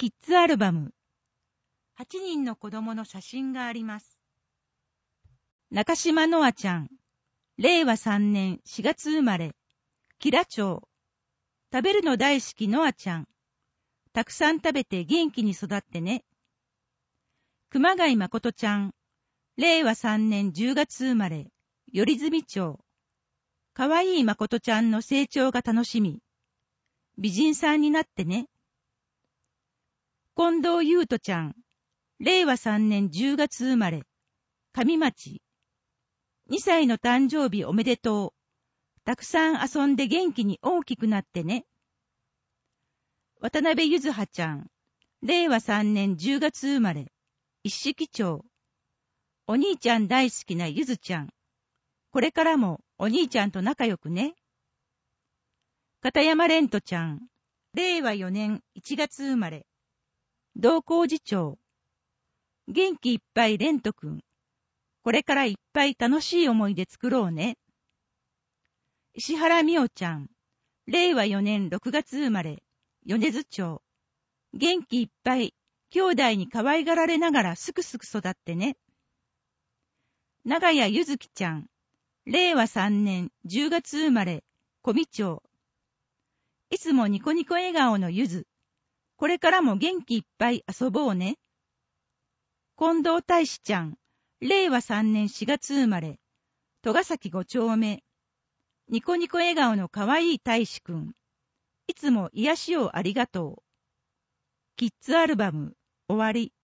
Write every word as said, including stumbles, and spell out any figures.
キッズアルバム。はちにんの子供の写真があります。中島のあちゃん、れいわさんねんしがつ生まれ、吉良町。食べるの大好きのあちゃん。たくさん食べて元気に育ってね。熊谷誠ちゃん、れいわさんねんじゅうがつ生まれ、頼住町。かわいい誠ちゃんの成長が楽しみ。美人さんになってね。近藤優斗ちゃん、れいわさんねんじゅうがつ生まれ、上町。にさいの誕生日おめでとう。たくさん遊んで元気に大きくなってね。渡辺ゆずはちゃん、れいわさんねんじゅうがつ生まれ、一色町。お兄ちゃん大好きなゆずちゃん。これからもお兄ちゃんと仲良くね。片山蓮人ちゃん、れいわよねんいちがつ生まれ、道光寺町。元気いっぱい蓮人くん。これからいっぱい楽しい思い出作ろうね。石原美代ちゃん、れいわよねんろくがつ生まれ、米津町。元気いっぱい、兄弟に可愛がられながらすくすく育ってね。長谷ゆずきちゃん、れいわさんねんじゅうがつ生まれ、小見町。いつもニコニコ笑顔のゆず。これからも元気いっぱい遊ぼうね。近藤大志ちゃん、れいわさんねんしがつ生まれ、戸ヶ崎ごちょうめ。ニコニコ笑顔のかわいい大志くん。いつも癒しをありがとう。キッズアルバム、終わり。